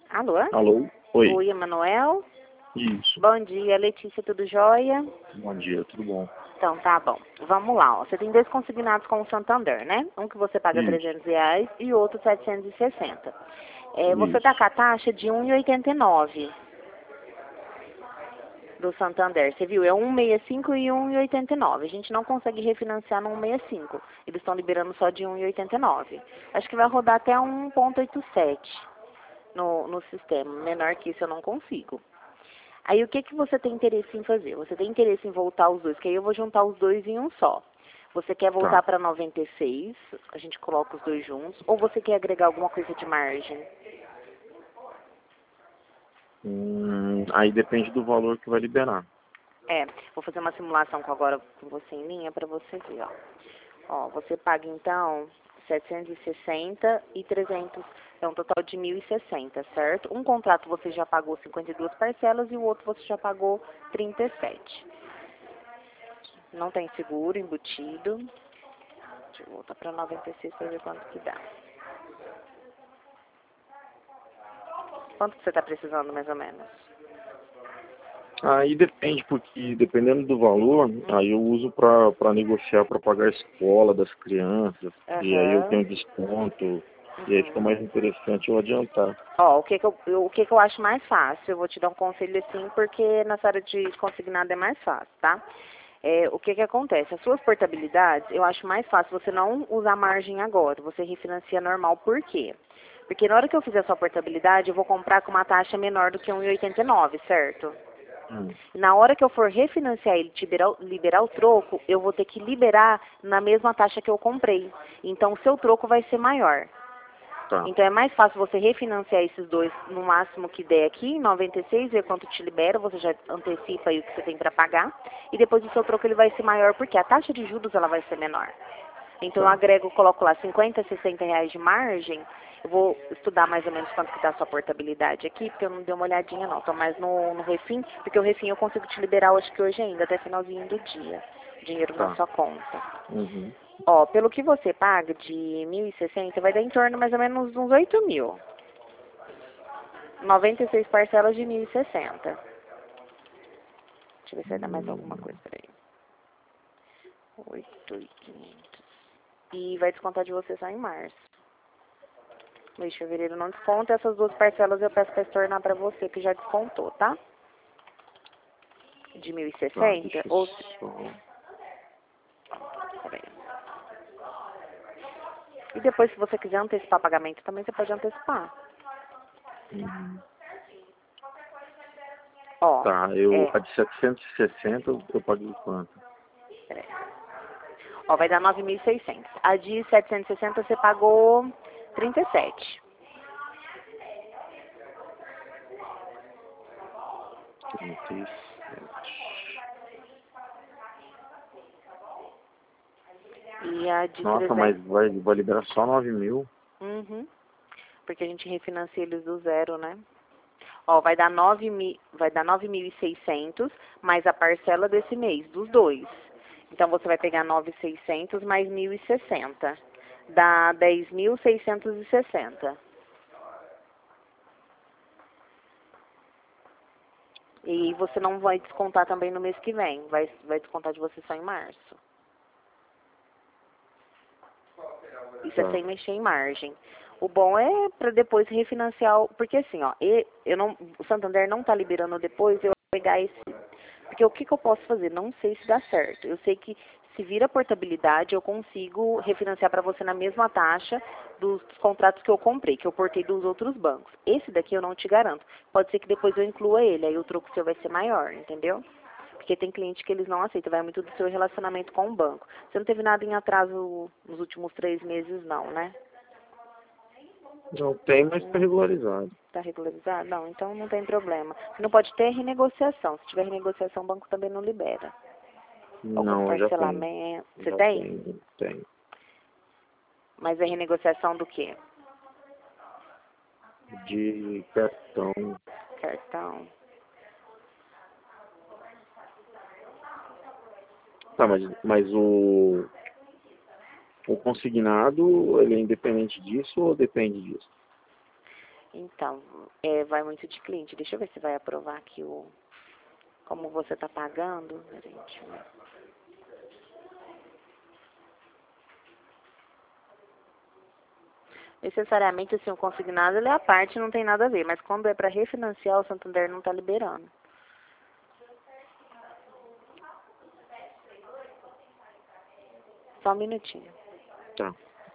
Alô? Alô? Oi. Oi, Emanuel. Isso. Bom dia, Letícia, tudo jóia? Bom dia, tudo bom? Então, tá bom. Vamos lá, ó. Você tem dois consignados com o Santander, né? Um que você paga Isso. R$ 300 e outro 760. Você Isso. tá com a taxa de 1,89 do Santander. Você viu? É 1,65 e 1,89. A gente não consegue refinanciar no 1,65. Eles estão liberando só de 1,89. Acho que vai rodar até 1,87 no sistema. Menor que isso eu não consigo. Aí o que você tem interesse em fazer? Você tem interesse em voltar os dois, que aí eu vou juntar os dois em um só. Você quer voltar Tá. para 96, a gente coloca os dois juntos, ou você quer agregar alguma coisa de margem? Aí depende do valor que vai liberar. Vou fazer uma simulação agora com você em linha para você ver, ó. Ó, você paga então 760 e 300, é um total de 1.060, certo? Um contrato você já pagou 52 parcelas e o outro você já pagou 37. Não tem seguro embutido. Deixa eu voltar para 96 para ver quanto que dá. Quanto que você está precisando, mais ou menos? Aí depende, porque dependendo do valor, aí eu uso para negociar, para pagar a escola das crianças, e aí eu tenho desconto, e aí fica mais interessante eu adiantar. Ó, o que que eu acho mais fácil? Eu vou te dar um conselho assim, porque nessa área de consignado é mais fácil, tá? O que que acontece? As suas portabilidades, eu acho mais fácil você não usar margem agora, você refinancia normal. Por quê? Porque na hora que eu fizer a sua portabilidade, eu vou comprar com uma taxa menor do que 1,89, certo? Na hora que eu for refinanciar ele, liberar o troco, eu vou ter que liberar na mesma taxa que eu comprei. Então, o seu troco vai ser maior. Tá. Então, é mais fácil você refinanciar esses dois no máximo que der aqui, em 96, ver quanto te libera, você já antecipa aí o que você tem para pagar. E depois o seu troco ele vai ser maior, porque a taxa de juros ela vai ser menor. Então, eu agrego, coloco lá 50, 60 reais de margem. Eu vou estudar mais ou menos quanto que dá a sua portabilidade aqui, porque eu não dei uma olhadinha não. Tô mais no Refim, porque o Refim eu consigo te liberar, acho que hoje ainda, até finalzinho do dia. Dinheiro na sua conta. Ó, pelo que você paga de 1.060, vai dar em torno mais ou menos uns 8.000. 96 parcelas de 1.060. Deixa eu ver se vai dar mais alguma coisa, peraí. 8.500. E vai descontar de você só em março. Mês de fevereiro não desconta, essas duas parcelas eu peço para estornar para você, que já descontou, tá? De 1.060, ou... Peraí. E depois, se você quiser antecipar pagamento também, você pode antecipar. Ó, Tá, a de 760 eu pago de quanto? Peraí. Ó, vai dar 9.600. A de 760 você pagou 37. 37. E a de Nossa, 300... mas vai liberar só 9.000? Uhum. Porque a gente refinancia eles do zero, né? Ó, vai dar 9.600 mais a parcela desse mês, dos dois. Então, você vai pegar 9.600 mais 1.060. Dá 10.660. E você não vai descontar também no mês que vem. Vai descontar de você só em março. Isso é sem mexer em margem. O bom é para depois refinanciar, porque assim, ó, o Santander não está liberando depois eu pegar esse, porque o que eu posso fazer? Não sei se dá certo. Eu sei que se vira portabilidade, eu consigo refinanciar para você na mesma taxa dos contratos que eu comprei, que eu portei dos outros bancos. Esse daqui eu não te garanto. Pode ser que depois eu inclua ele, aí o troco seu vai ser maior, entendeu? Porque tem cliente que eles não aceitam, vai muito do seu relacionamento com o banco. Você não teve nada em atraso nos últimos 3 meses, não, né? Não tem, mas está regularizado. Está regularizado? Não, então não tem problema. Você não pode ter renegociação. Se tiver renegociação, o banco também não libera. Algum Não, eu já tenho. parcelamento. Você tem? Tenho. Mas é renegociação do quê? De cartão. Cartão. Tá, mas o consignado, ele é independente disso ou depende disso? Então, vai muito de cliente. Deixa eu ver se vai aprovar aqui como você está pagando. Gente. Necessariamente, assim, o consignado ele é a parte, não tem nada a ver. Mas quando é para refinanciar, o Santander não está liberando. Só um minutinho. Tá.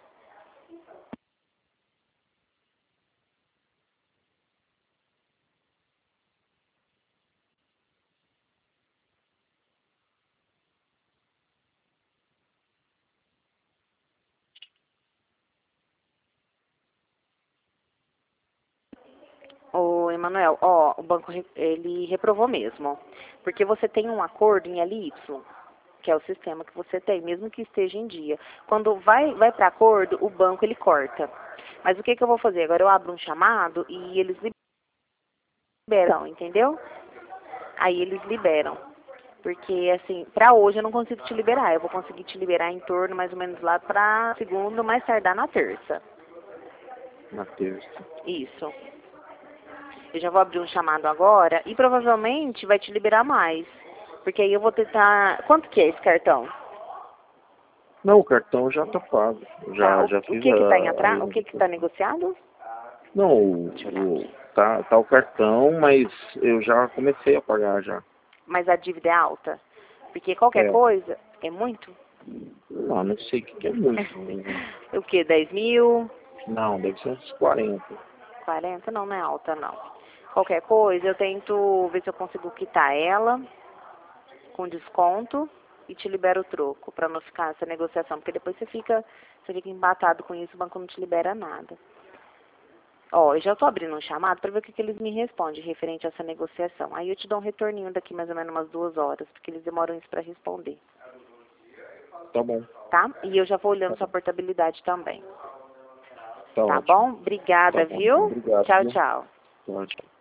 Ô, Emanuel, ó, o banco ele reprovou mesmo. Porque você tem um acordo em LY, que é o sistema que você tem, mesmo que esteja em dia. Quando vai para acordo, o banco ele corta. Mas o que eu vou fazer? Agora eu abro um chamado e eles liberam, entendeu? Aí eles liberam. Porque, assim, pra hoje eu não consigo te liberar. Eu vou conseguir te liberar em torno, mais ou menos, lá pra segunda, mais tardar na terça. Na terça. Isso. Eu já vou abrir um chamado agora e provavelmente vai te liberar mais. Porque aí eu vou tentar... Quanto que é esse cartão? Não, o cartão já tá pago. Tá, Já o fiz que que tá em atraso? O que a que tá negociado? Não, Deixa eu olhar aqui. tá o cartão, mas eu já comecei a pagar já. Mas a dívida é alta? Porque qualquer É. coisa é muito? Não sei o que é muito. O que? 10 mil? Não, deve ser uns 40. 40? Não, não é alta, não. Qualquer coisa, eu tento ver se eu consigo quitar ela com desconto e te libero o troco, pra não ficar essa negociação. Porque depois você fica embatado com isso, o banco não te libera nada. Ó, eu já tô abrindo um chamado pra ver o que eles me respondem referente a essa negociação. Aí eu te dou um retorninho daqui mais ou menos umas 2 horas, porque eles demoram isso pra responder. Tá bom. Tá? E eu já vou olhando sua portabilidade também. Tá Tá ótimo. bom? Obrigada, Tá bom. viu? Obrigado. Tchau, Viu? tchau. Tá ótimo.